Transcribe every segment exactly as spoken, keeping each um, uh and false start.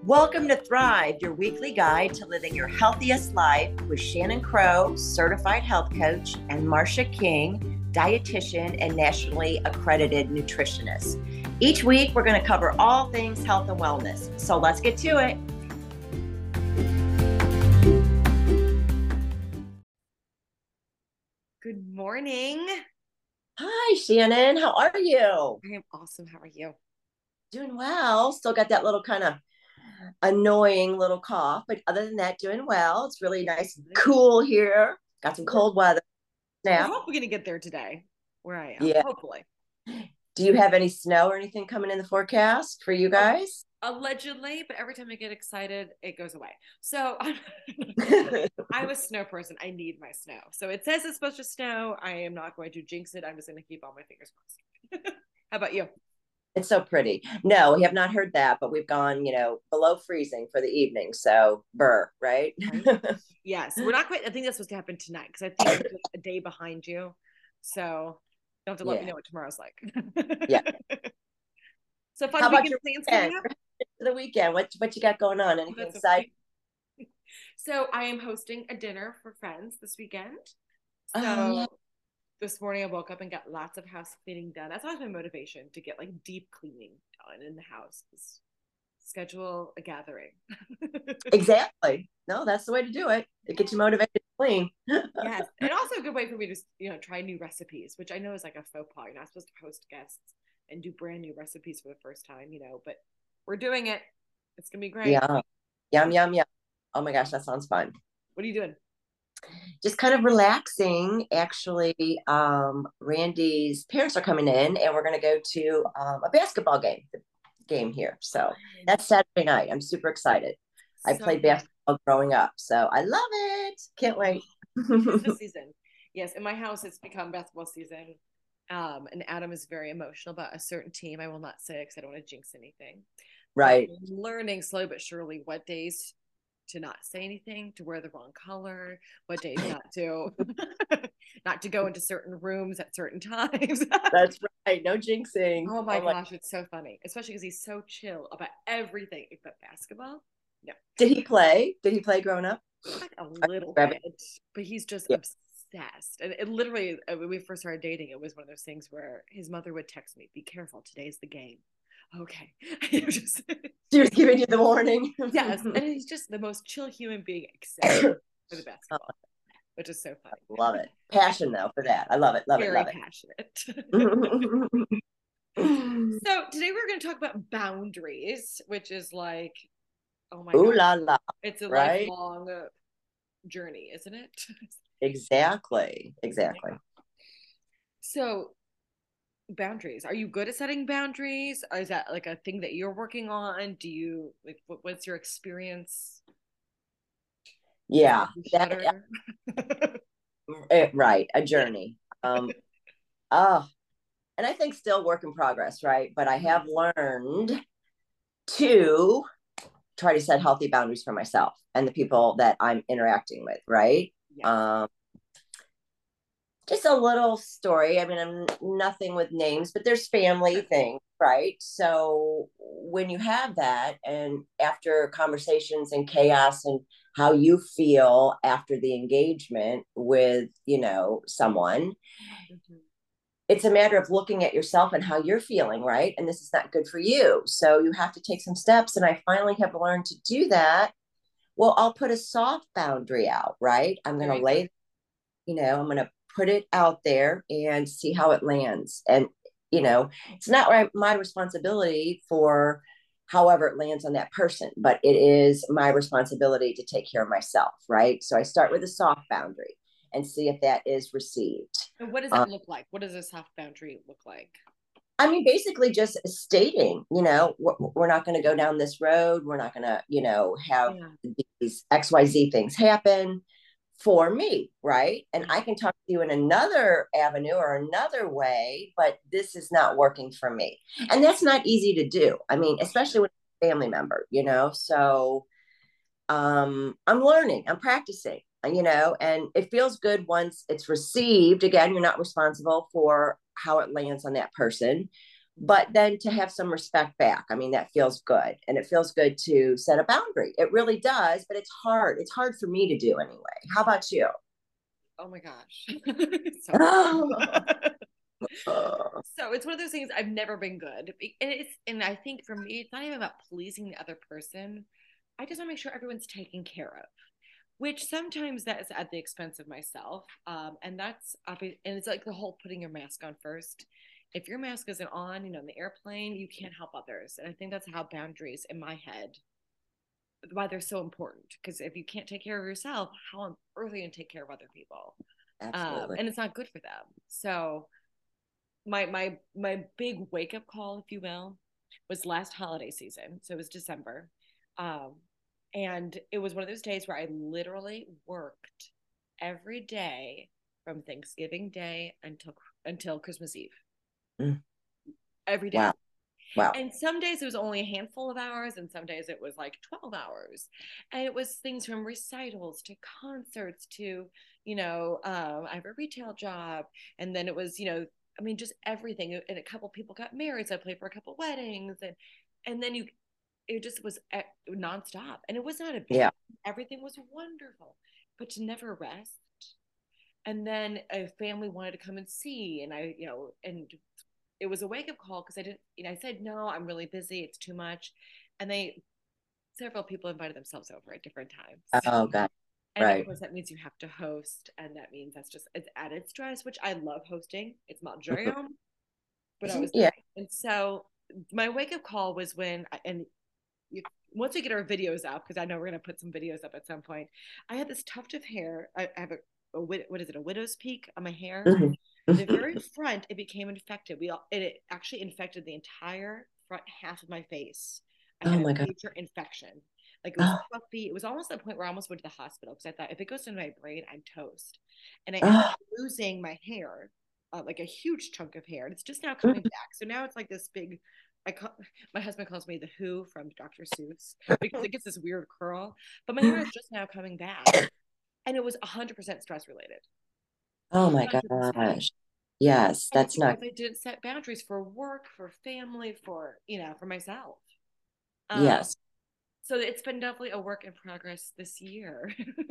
Welcome to Thrive, your weekly guide to living your healthiest life with Shannon Crow, certified health coach, and Marsha King, dietitian and nationally accredited nutritionist. Each week, we're going to cover all things health and wellness. So let's get to it. Good morning. Hi, Shannon. How are you? I am awesome. How are you? Doing well. Still got that little kind of annoying little cough, but other than that, doing well. It's really nice and cool here. Got some cold weather. We're hopefully going to get there today where I am. Yeah. Hopefully. Do you have any snow or anything coming in the forecast for you guys? Allegedly, but every time I get excited, it goes away. So I'm, I'm a snow person. I need my snow. So it says it's supposed to snow. I am not going to jinx it. I'm just going to keep all my fingers crossed. How about you? It's so pretty. No, we have not heard that, but we've gone, you know, below freezing for the evening. So burr, right? Right? Yes. We're not quite, I think that's supposed to happen tonight because I think I'm just a day behind you. So you have to let yeah. me know what tomorrow's like. Yeah. So fun How weekend about plans coming up? The weekend. What what you got going on? Anything oh, exciting? Okay. So I am hosting a dinner for friends this weekend. So oh, yeah. This morning I woke up and got lots of house cleaning done. That's always my motivation, to get like deep cleaning done in the house. Schedule a gathering. Exactly. No, that's the way to do it. It gets you motivated to clean. Yes. And also a good way for me to, you know, try new recipes, which I know is like a faux pas. You're not supposed to host guests and do brand new recipes for the first time, you know, but we're doing it. It's going to be great. Yeah. Yum, yum, yum. Oh my gosh, that sounds fun. What are you doing? Just kind of relaxing. Actually, um, Randy's parents are coming in and we're going to go to um, a basketball game game here. So that's Saturday night. I'm super excited. So I played basketball growing up, so I love it. Can't wait. It's the season. Yes, in my house, it's become basketball season. Um, and Adam is very emotional about a certain team. I will not say because I don't want to jinx anything. Right. But I'm learning slowly but surely what days to not say anything, to wear the wrong color, what days not to not to go into certain rooms at certain times. That's right. No jinxing. Oh my oh gosh, my- it's so funny, especially because he's so chill about everything except basketball. No. Did he play? Did he play growing up? Like a little bit, but he's just yeah. obsessed. And it literally, when we first started dating, it was one of those things where his mother would text me, "Be careful, today's the game." Okay. just, she was giving you the warning. Yes. And he's just the most chill human being except for the basketball, which is so funny. Love it. Passion though for that. I love it. Love Very it. Love passionate. So today we're going to talk about boundaries, which is like, oh my Ooh God. la la. It's a right? lifelong journey, isn't it? Exactly. Exactly. So boundaries, are you good at setting boundaries? Or is that like a thing that you're working on? Do you like what, what's your experience? Yeah, that, it, right, a journey. um oh and I think still work in progress, right? But I have learned to try to set healthy boundaries for myself and the people that I'm interacting with, right? Yeah. um Just a little story. I mean, I'm nothing with names, but there's family things, right? So when you have that, and after conversations and chaos and how you feel after the engagement with, you know, someone, mm-hmm. it's a matter of looking at yourself and how you're feeling, right? And this is not good for you. So you have to take some steps. And I finally have learned to do that. Well, I'll put a soft boundary out, right? I'm going to lay, you know, I'm going to put it out there and see how it lands. And, you know, it's not my responsibility for however it lands on that person, but it is my responsibility to take care of myself, right? So I start with a soft boundary and see if that is received. And what does that um, look like? What does a soft boundary look like? I mean, basically just stating, you know, we're, we're not going to go down this road. We're not going to, you know, have yeah. these X Y Z things happen for me, right? And I can talk to you in another avenue or another way, but this is not working for me. And that's not easy to do. I mean, especially with a family member, you know? So um, I'm learning, I'm practicing, you know, and it feels good once it's received. Again, you're not responsible for how it lands on that person, but then to have some respect back, I mean, that feels good. And it feels good to set a boundary. It really does, but it's hard. It's hard for me to do anyway. How about you? Oh my gosh. So hard. So it's one of those things. I've never been good. And it's and I think for me, it's not even about pleasing the other person. I just want to make sure everyone's taken care of, which sometimes that is at the expense of myself. Um, and that's obvious. And it's like the whole putting your mask on first. If your mask isn't on, you know, in the airplane, you can't help others. And I think that's how boundaries in my head, why they're so important. Because if you can't take care of yourself, how on earth are you going to take care of other people? Um, Absolutely. and it's not good for them. So my my my big wake up call, if you will, was last holiday season. So it was December, um, and it was one of those days where I literally worked every day from Thanksgiving Day until until Christmas Eve. Mm. Every day. Wow. Wow. And some days it was only a handful of hours, and some days it was like twelve hours. And it was things from recitals to concerts to, you know, um, I have a retail job. And then it was, you know, I mean, just everything. And a couple people got married. So I played for a couple weddings. And, and then you, it just was nonstop. And it was not a bad, Yeah. everything was wonderful, but to never rest. And then a family wanted to come and see. And I, you know, and it was a wake up call because I didn't, you know, I said, no, I'm really busy. It's too much. And they, several people invited themselves over at different times. Oh, God. And of Right. course, that means you have to host. And that means that's just, it's added stress, which I love hosting. It's not joy, Mhm. but I was, Yeah. and so my wake up call was when, and you, once we get our videos up, because I know we're going to put some videos up at some point, I had this tuft of hair. I, I have a, a, what is it, a widow's peak on my hair. Mhm. The very front, it became infected. We all, it actually infected the entire front half of my face. I Oh had a my God. major infection. Like it was Oh, puffy. It was almost the point where I almost went to the hospital because I thought if it goes into my brain, I'm toast. And I ended oh. up losing my hair, uh, like a huge chunk of hair. And it's just now coming Mm. back. So now it's like this big. I call, my husband calls me the Who from Doctor Seuss because it gets this weird curl. But my hair is just now coming back, and it was one hundred percent stress related. Oh my one hundred percent. gosh. Yes, And it's that's not, because I didn't set boundaries for work, for family, for, you know, for myself. Um, yes. so it's been definitely a work in progress this year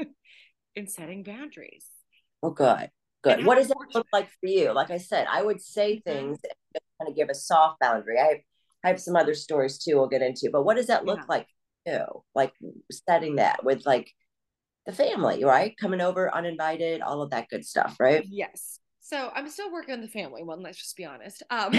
in setting boundaries. Well, good. And Good. how What does that look unfortunate. like for you? Like I said, I would say Mhm. things and just kind of give a soft boundary. I have, I have some other stories too we'll get into, but what does that look Yeah. like for you? Like setting that with like the family, right? Coming over uninvited, all of that good stuff, right? Yes. So I'm still working on the family one, let's just be honest. Um,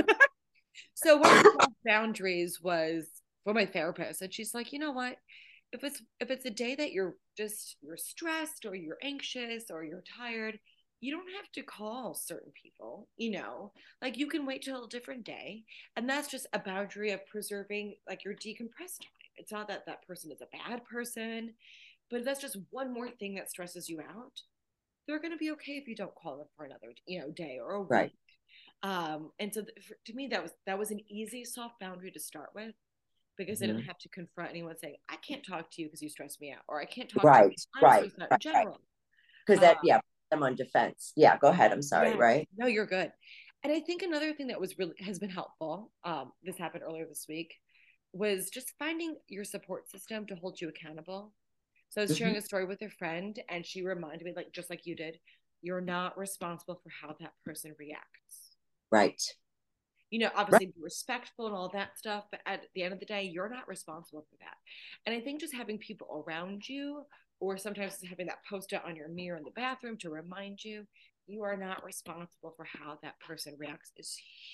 so one of the boundaries was for my therapist, and she's like, you know what? If it's if it's a day that you're just you're stressed or you're anxious or you're tired, you don't have to call certain people, you know. Like you can wait till a different day. And that's just a boundary of preserving like your decompressed time. It's not that that person is a bad person, but if that's just one more thing that stresses you out, they're going to be okay if you don't call them for another, you know, day or a Right. week. Um, and so th- for, to me, that was that was an easy, soft boundary to start with because I didn't Mhm. have to confront anyone saying, "I can't talk to you because you stress me out," or "I can't talk to you Right. because I'm Right. stressed out in Right. Right. general." Because Uh, that, yeah, I'm on defense. Yeah, go ahead. I'm sorry, yes, right? no, you're good. And I think another thing that was really has been helpful. Um, this happened earlier this week, was just finding your support system to hold you accountable. So I was Hmm. sharing a story with a friend, and she reminded me, like just like you did, you're not responsible for how that person reacts. Right. You know, Right. obviously be respectful and all that stuff, but at the end of the day, you're not responsible for that. And I think just having people around you, or sometimes having that post-it on your mirror in the bathroom to remind you you are not responsible for how that person reacts is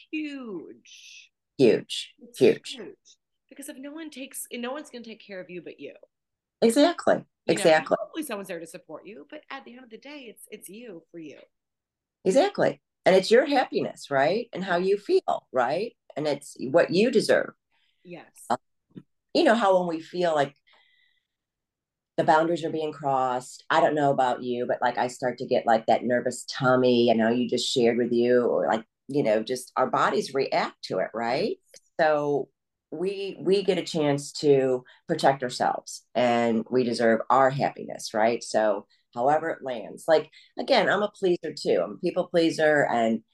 huge. Huge. It's Huge. huge. Because if no one takes, no one's going to take care of you but you. Exactly. You know, Exactly. hopefully someone's there to support you, but at the end of the day, it's it's you for you. Exactly. And it's your happiness, right? And how Yeah. you feel, right? And it's what you deserve. Yes. Uh, you know how when we feel like the boundaries are being crossed, I don't know about you, but like I start to get like that nervous tummy, you know, you just shared with you, or like, you know, just our bodies react to it, Yes. right? So we we get a chance to protect ourselves and we deserve our happiness, right? So however it lands. Like again, I'm a pleaser too. I'm a people pleaser, and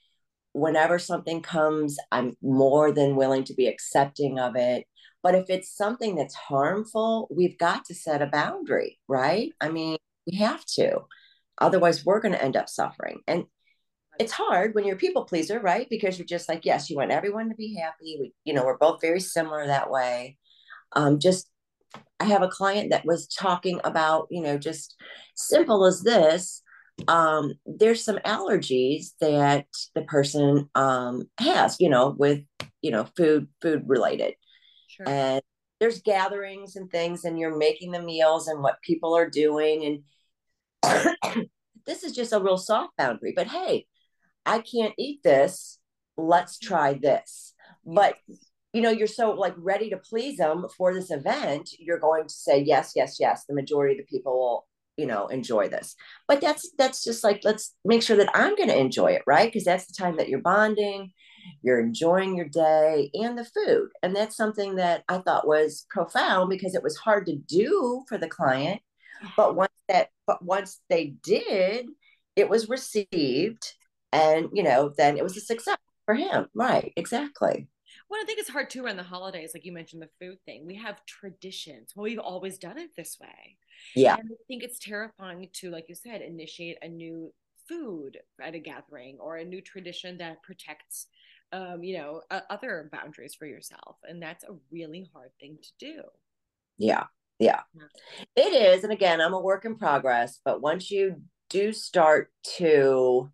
whenever something comes, I'm more than willing to be accepting of it. But if it's something that's harmful, we've got to set a boundary, right? I mean, we have to. Otherwise, we're going to end up suffering. And it's hard when you're a people pleaser, right? Because you're just like, yes, you want everyone to be happy. We, you know, we're both very similar that way. Um, just, I have a client that was talking about, you know, just simple as this. Um, there's some allergies that the person um, has, you know, with, you know, food, food related. Sure. And there's gatherings and things, and you're making the meals and what people are doing. And this is just a real soft boundary. But hey, I can't eat this. Let's try this. But you know, you're so like ready to please them for this event, you're going to say yes, yes, yes. The majority of the people will, you know, enjoy this. But that's that's just like, let's make sure that I'm going to enjoy it, right? Because that's the time that you're bonding, you're enjoying your day and the food. And that's something that I thought was profound because it was hard to do for the client. But once that, but once they did, it was received, and you know, then it was a success for him. Right? Exactly. Well, I think it's hard too around the holidays, like you mentioned the food thing. We have traditions. Well, we've always done it this way. Yeah. And I think it's terrifying to, like you said, initiate a new food at a gathering or a new tradition that protects, um, you know, uh, other boundaries for yourself. And that's a really hard thing to do. Yeah. Yeah. It is. And again, I'm a work in progress, but once you do start to,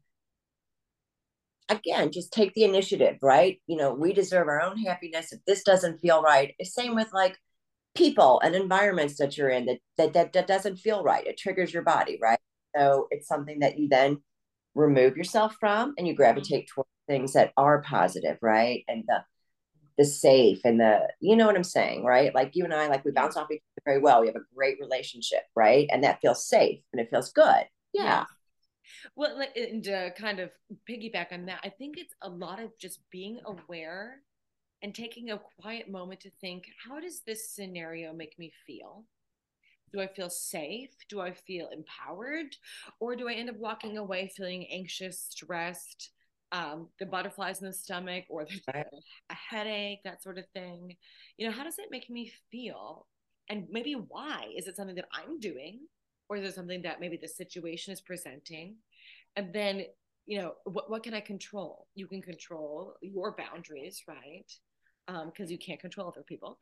again, just take the initiative, right? You know, we deserve our own happiness. If this doesn't feel right, same with like people and environments that you're in that that that, that doesn't feel right. It triggers your body, right? So it's something that you then remove yourself from, and you gravitate towards things that are positive, right? And the the safe and the, you know what I'm saying, right? Like you and I, like we Yeah. bounce off each other very well. We have a great relationship, right? And that feels safe and it feels good. Yeah. Yeah. Well, and to kind of piggyback on that, I think it's a lot of just being aware and taking a quiet moment to think, how does this scenario make me feel? Do I feel safe? Do I feel empowered? Or do I end up walking away feeling anxious, stressed, um, the butterflies in the stomach, or the, Right. a headache, that sort of thing? You know, how does it make me feel? And maybe why? Is it something that I'm doing? Or is it something that maybe the situation is presenting? And then, you know, what, what can I control? You can control your boundaries, right? Because um, you can't control other people.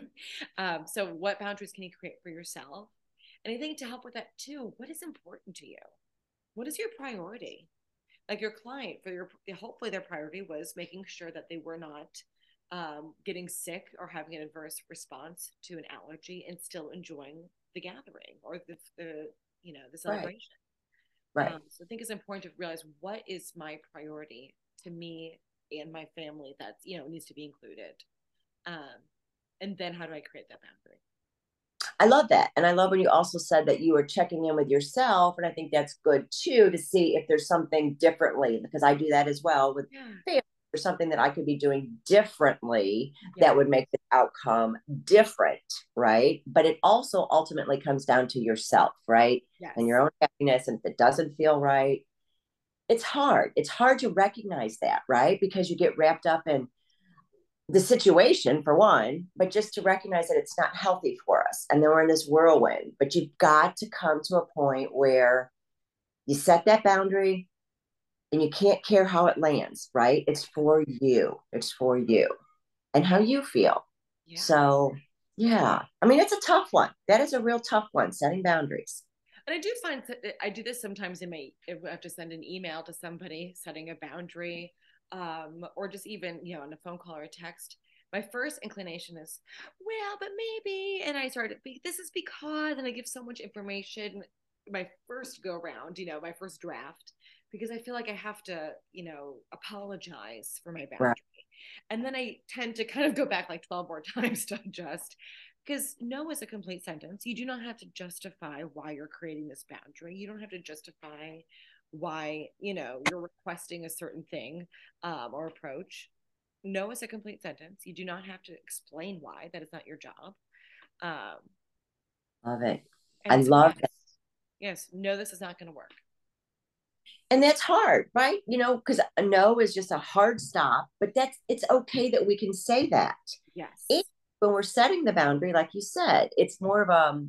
um, so, what boundaries can you create for yourself? And I think to help with that too, what is important to you? What is your priority? Like your client, for your hopefully their priority was making sure that they were not um, getting sick or having an adverse response to an allergy and still enjoying the gathering or the, the you know the Right. celebration. Right. Um, so I think it's important to realize what is my priority to me and my family that you know needs to be included, um, and then how do I create that boundary? I love that. And I love when you also said that you were checking in with yourself. And I think that's good too, to see if there's something differently, because I do that as well with Yeah. family, or something that I could be doing differently Yeah. that would make the outcome different. Right. But it also ultimately comes down to yourself, right? Yes. And your own happiness. And if it doesn't feel right, it's hard. It's hard to recognize that, right? Because you get wrapped up in the situation for one, but just to recognize that it's not healthy for us. And then we're in this whirlwind. But you've got to come to a point where you set that boundary and you can't care how it lands, right? It's for you. It's for you and how you feel. Yeah. So, yeah. I mean, it's a tough one. That is a real tough one, setting boundaries. And I do find that I do this sometimes in my if I have to send an email to somebody setting a boundary, um, or just even you know on a phone call or a text. My first inclination is, well, but maybe, and I started. This is because, and I give so much information. My first go round, you know, my first draft, because I feel like I have to, you know, apologize for my boundary. Right. And then I tend to kind of go back like twelve more times to adjust because no is a complete sentence. You do not have to justify why you're creating this boundary. You don't have to justify why, you know, you're requesting a certain thing um, or approach. No is a complete sentence. You do not have to explain why. That is not your job. Um, Love it. I and so, love yes, that. yes, no, this is not going to work. And that's hard, right? You know, because a no is just a hard stop, but that's it's okay that we can say that. And Yes. when we're setting the boundary, like you said, it's more of a,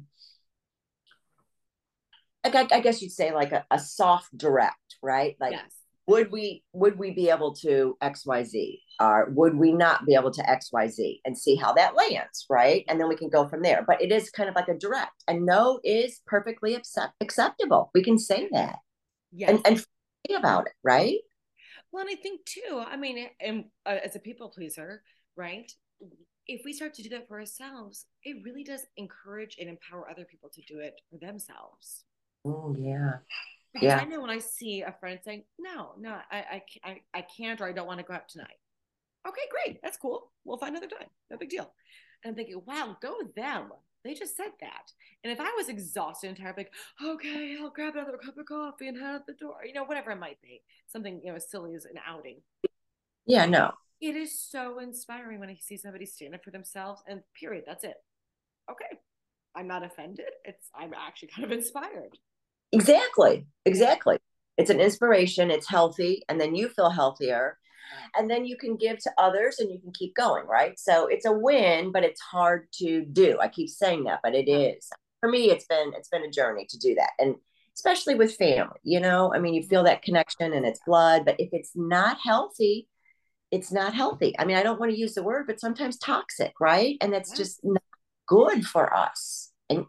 I, I guess you'd say like a, a soft direct, right? Like, Yes. would we would we be able to X Y Z, or would we not be able to X Y Z, and see how that lands, right? And then we can go from there. But it is kind of like a direct, and no is perfectly accept, acceptable. We can say that and Yes. and think about it, right? Well, and I think too, I mean, and, uh, as a people pleaser, right? If we start to do that for ourselves, it really does encourage and empower other people to do it for themselves. Oh yeah, Because I yeah. know when I see a friend saying, "No, no, I, I, I, I can't, or I don't want to go out tonight." Okay, great, that's cool. We'll find another time. No big deal. And I'm thinking, wow, go with them. They just said that. And if I was exhausted and tired, like, okay, I'll grab another cup of coffee and head out the door, you know, whatever it might be, something, you know, as silly as an outing. Yeah, no. It is so inspiring when I see somebody stand up for themselves and period. That's it. Okay. I'm not offended. It's I'm actually kind of inspired. Exactly. Yeah. Exactly. It's an inspiration, it's healthy, and then you feel healthier. And then you can give to others and you can keep going, right? So it's a win, but it's hard to do. I keep saying that, but it Yeah. is. For me, it's been it's been a journey to do that. And especially with family, you know, I mean, you feel that connection and it's blood, but if it's not healthy, it's not healthy. I mean, I don't want to use the word, but sometimes toxic, right? And that's Yeah. just not good for us. And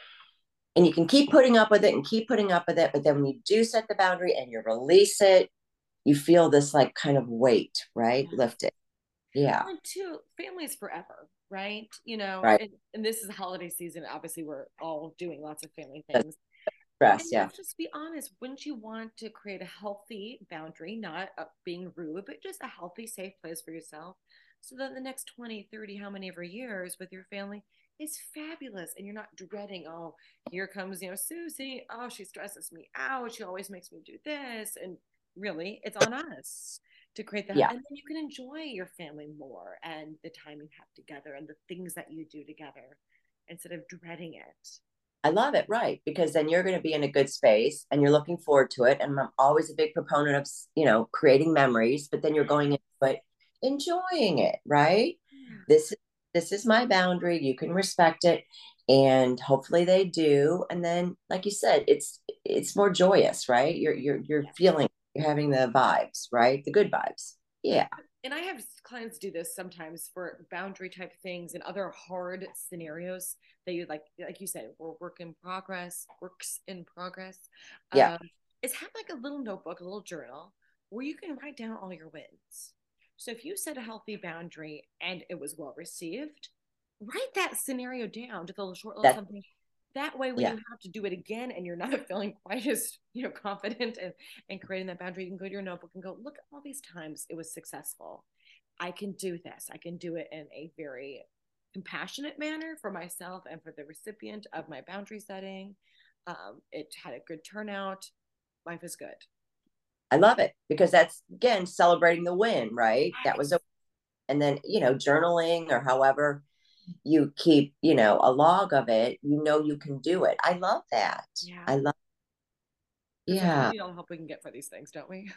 and you can keep putting up with it and keep putting up with it, but then when you do set the boundary and you release it, you feel this like kind of weight, right? Yeah. Lift it. Yeah. One, two, family is forever, right? You know, Right. and, and this is holiday season. Obviously, we're all doing lots of family That's things. stress. And Yeah. let's just be honest. Wouldn't you want to create a healthy boundary, not uh, being rude, but just a healthy, safe place for yourself so that the next twenty, thirty, how many ever years with your family is fabulous and you're not dreading, oh, here comes, you know, Susie. Oh, she stresses me out. She always makes me do this. And really, it's on us to create that. Yeah. And then you can enjoy your family more and the time you have together and the things that you do together instead of dreading it. I love it. Right. Because then you're going to be in a good space and you're looking forward to it. And I'm always a big proponent of, you know, creating memories, but then you're going into it, enjoying it. Right. Yeah. This, this is my boundary. You can respect it. And hopefully they do. And then, like you said, it's, it's more joyous, right? You're, you're, you're Yes. feeling, you're having the vibes, right? The good vibes. Yeah. And I have clients do this sometimes for boundary type things and other hard scenarios that you like, like you said, we're work in progress, works in progress. Yeah. Um, is have like a little notebook, a little journal where you can write down all your wins. So if you set a healthy boundary and it was well received, write that scenario down to the short little That, something. That way, when yeah. you have to do it again and you're not feeling quite as you know confident and, and creating that boundary, you can go to your notebook and go, look at all these times it was successful. I can do this. I can do it in a very compassionate manner for myself and for the recipient of my boundary setting. Um, it had a good turnout. Life is good. I love it because that's again celebrating the win, right? That was a, Yes. and then, you know, journaling or however you keep, you know, a log of it, you know, you can do it. I love that. Yeah. I love, Because sometimes yeah. we need all the help we can get for these things, don't we?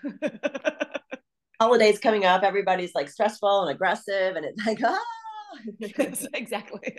Holidays coming up, everybody's like stressful and aggressive, and it's like, ah. Yes, exactly.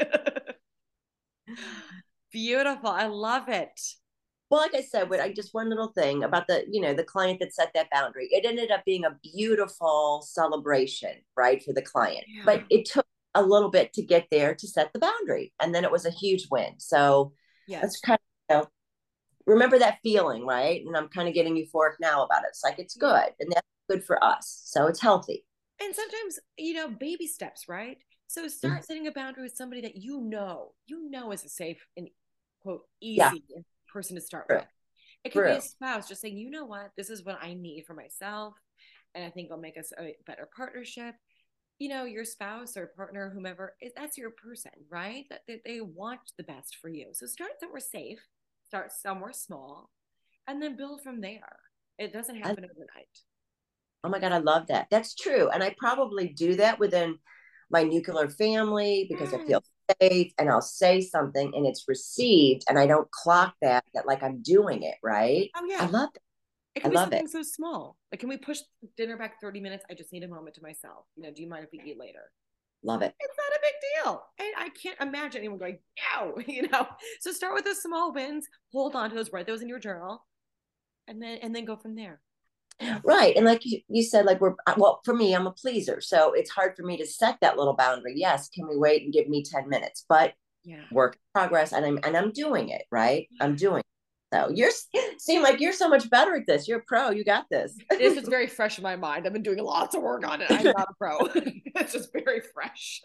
Beautiful. I love it. Well, like I said, what I just one little thing about the, you know, the client that set that boundary, it ended up being a beautiful celebration, right, for the client. Yeah. But it took a little bit to get there to set the boundary. And then it was a huge win. So that's Yes. kind of, you know, remember that feeling, right? And I'm kind of getting euphoric now about it. It's like it's Yeah. good and that's good for us. So it's healthy. And sometimes, you know, baby steps, right? So start setting a boundary with somebody that you know, you know is a safe and quote Yeah, easy person to start true, with. It could be true. a spouse just saying, you know what, this is what I need for myself. And I think it'll make us a better partnership. You know, your spouse or partner, whomever, that's your person, right? That, that they want the best for you. So start somewhere safe, start somewhere small, and then build from there. It doesn't I, happen overnight. oh my God, I love that. That's true. And I probably do that within my nuclear family because I feel Yes. safe and I'll say something and it's received and I don't clock that, that like I'm doing it, right? Oh I yeah. love that. It can I be love something it. so small. Like, can we push dinner back thirty minutes? I just need a moment to myself. You know, do you mind if we eat later? Love it. It's not a big deal. And I can't imagine anyone going, no, you know. So start with those small wins, hold on to those, write those in your journal, and then and then go from there. Right. And like you, you said, like we're, well, for me, I'm a pleaser. So it's hard for me to set that little boundary. Yes. Can we wait and give me ten minutes? But yeah, work in progress. And I'm, and I'm doing it, right? I'm doing it. So you're, seem like you're so much better at this. You're a pro. You got this. This is very fresh in my mind. I've been doing lots of work on it. I'm not a pro. It's just very fresh.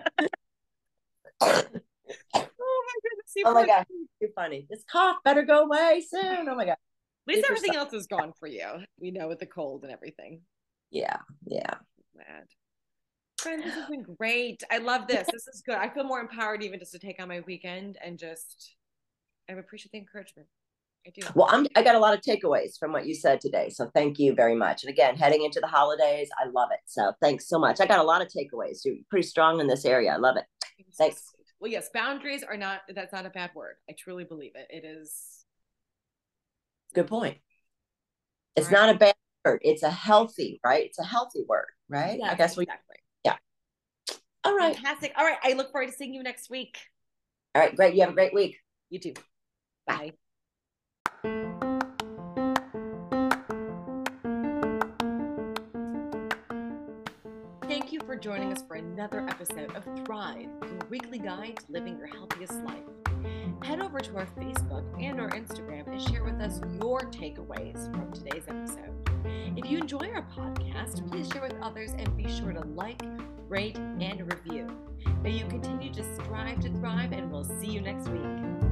Oh my goodness. Oh my God. You're funny. This cough better go away soon. Oh my God. At least everything else is gone for you, you know, with the cold and everything. Yeah. Yeah. Mad. Friend, this has been great. I love this. This is good. I feel more empowered even just to take on my weekend and just, I appreciate the encouragement. I do. Well, I'm, I got a lot of takeaways from what you said today. So thank you very much. And again, heading into the holidays, I love it. So thanks so much. I got a lot of takeaways. You're pretty strong in this area. I love it. Thanks. Well, yes, boundaries are not, that's not a bad word. I truly believe it. It is. Good point. It's right. Not a bad word. It's a healthy, right? It's a healthy word, right? Yes, I guess we, exactly. Yeah. All right. Fantastic. All right. I look forward to seeing you next week. All right. Great. You have a great week. You too. Bye. Thank you for joining us for another episode of Thrive, your weekly guide to living your healthiest life. Head over to our Facebook and our Instagram and share with us your takeaways from today's episode. If you enjoy our podcast, please share with others and be sure to like, rate, and review. May you continue to strive to thrive, and we'll see you next week.